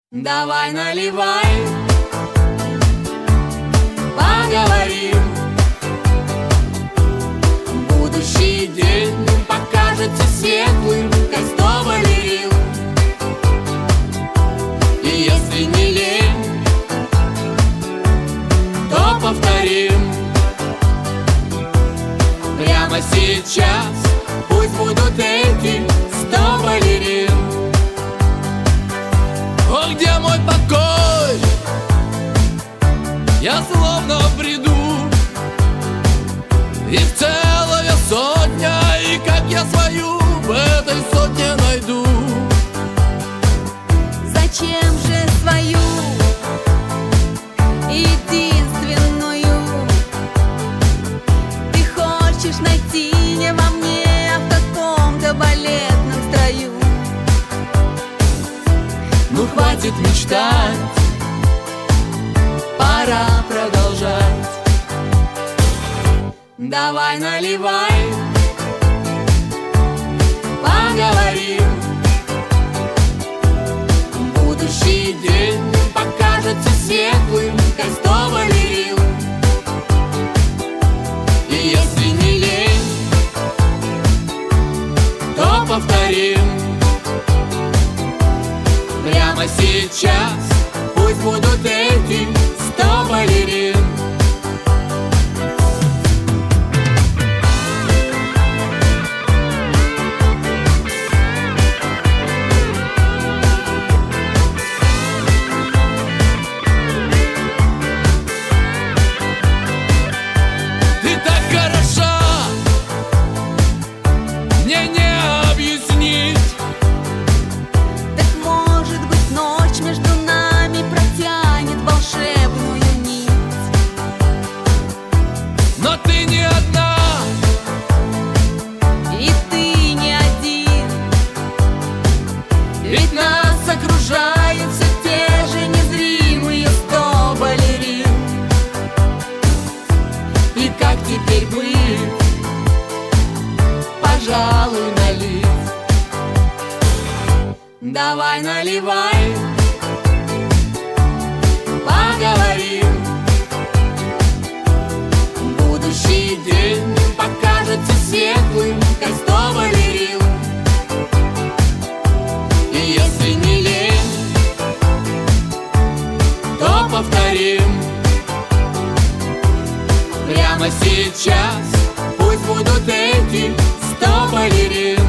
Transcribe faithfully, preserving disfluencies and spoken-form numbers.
Давай наливай, поговорим. Будущий день покажется светлым, как сто балерин. И если не лень, то повторим. Прямо сейчас пусть будут эти сто балерин. О, где мой покой? Я словно бреду. Их целая сотня, и как я свою в этой сотне найду? Зачем же свою единственную ты хочешь найти не во мне, а в каком-то балетном строю? Ну хватит мечтать, пора продолжать. Давай наливай, поговорим. Будущий день покажется светлым, как сто балерин. И если не лень, то повторим. Прямо сейчас пусть будут эти сто балерин. Ты так хороша, мне не объяснить. Так может быть, ночь между нами протянет волшебную нить. Но ты не одна, И ты не один, Ведь нас окружают все те же незримые сто балерин. И как теперь быть? Пожалуй, налить. Давай наливай, поговорим. Будущий день покажется светлым, как сто балерин. И если не лень, то повторим. Прямо сейчас пусть будут эти сто балерин.